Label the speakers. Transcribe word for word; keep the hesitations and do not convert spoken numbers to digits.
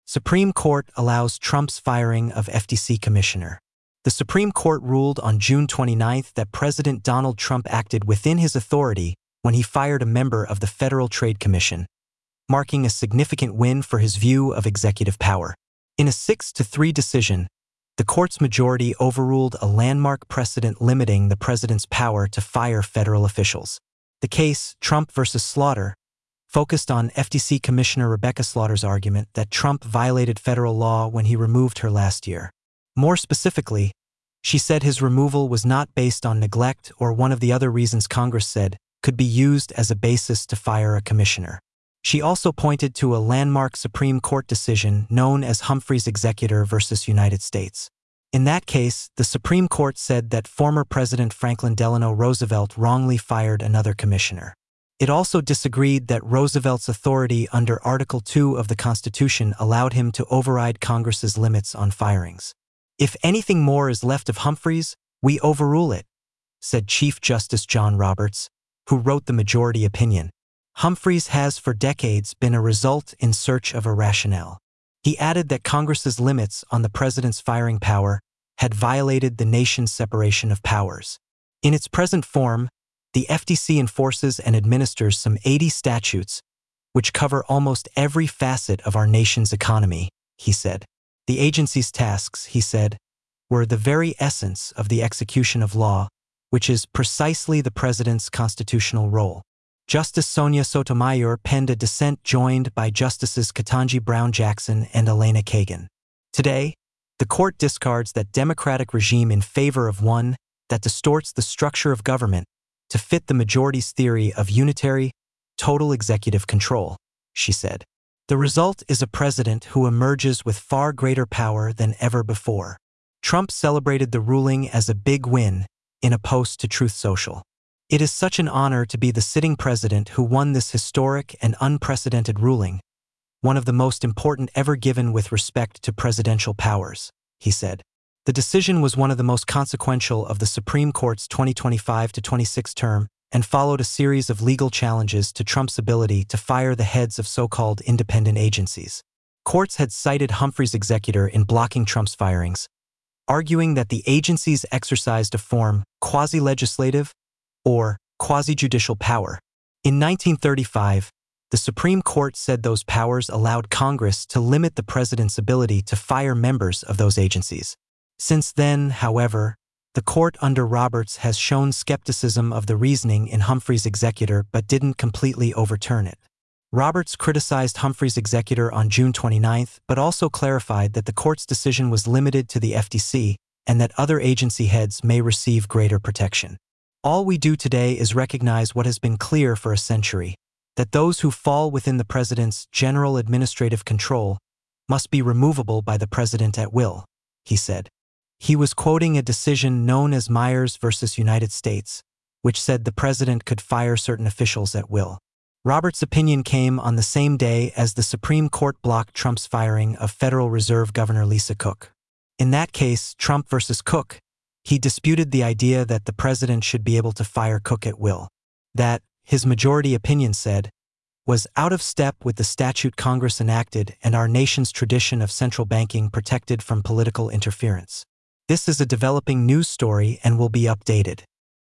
Speaker 1: Supreme Court allows Trump's firing of F T C Commissioner. The Supreme Court ruled on June twenty-ninth that President Donald Trump acted within his authority when he fired a member of the Federal Trade Commission, marking a significant win for his view of executive power. In a six to three decision, the court's majority overruled a landmark precedent limiting the president's power to fire federal officials. The case, Trump versus Slaughter, focused on F T C Commissioner Rebecca Slaughter's argument that Trump violated federal law when he removed her last year. More specifically, she said his removal was not based on neglect or one of the other reasons Congress said could be used as a basis to fire a commissioner. She also pointed to a landmark Supreme Court decision known as Humphrey's Executor versus United States. In that case, the Supreme Court said that former President Franklin Delano Roosevelt wrongly fired another commissioner. It also disagreed that Roosevelt's authority under Article two of the Constitution allowed him to override Congress's limits on firings. "If anything more is left of Humphreys, we overrule it," said Chief Justice John Roberts, who wrote the majority opinion. Humphreys has for decades been a result in search of a rationale. He added that Congress's limits on the president's firing power had violated the nation's separation of powers. In its present form, the F T C enforces and administers some eighty statutes, which cover almost every facet of our nation's economy, he said. The agency's tasks, he said, were the very essence of the execution of law, which is precisely the president's constitutional role. Justice Sonia Sotomayor penned a dissent joined by Justices Ketanji Brown Jackson and Elena Kagan. Today, the court discards that democratic regime in favor of one that distorts the structure of government to fit the majority's theory of unitary, total executive control, she said. The result is a president who emerges with far greater power than ever before. Trump celebrated the ruling as a big win in a post to Truth Social. "It is such an honor to be the sitting president who won this historic and unprecedented ruling, one of the most important ever given with respect to presidential powers," he said. The decision was one of the most consequential of the Supreme Court's twenty twenty-five to twenty-six term and followed a series of legal challenges to Trump's ability to fire the heads of so-called independent agencies. Courts had cited Humphrey's executor in blocking Trump's firings, arguing that the agencies exercised a form quasi-legislative or quasi-judicial power. In nineteen thirty-five, the Supreme Court said those powers allowed Congress to limit the president's ability to fire members of those agencies. Since then, however, the court under Roberts has shown skepticism of the reasoning in Humphrey's executor but didn't completely overturn it. Roberts criticized Humphrey's executor on June twenty-ninth but also clarified that the court's decision was limited to the F T C and that other agency heads may receive greater protection. "All we do today is recognize what has been clear for a century, that those who fall within the president's general administrative control must be removable by the president at will," he said. He was quoting a decision known as Myers versus United States, which said the president could fire certain officials at will. Roberts' opinion came on the same day as the Supreme Court blocked Trump's firing of Federal Reserve Governor Lisa Cook. In that case, Trump versus Cook, he disputed the idea that the president should be able to fire Cook at will. That, his majority opinion said, was out of step with the statute Congress enacted and our nation's tradition of central banking protected from political interference. This is a developing news story and will be updated.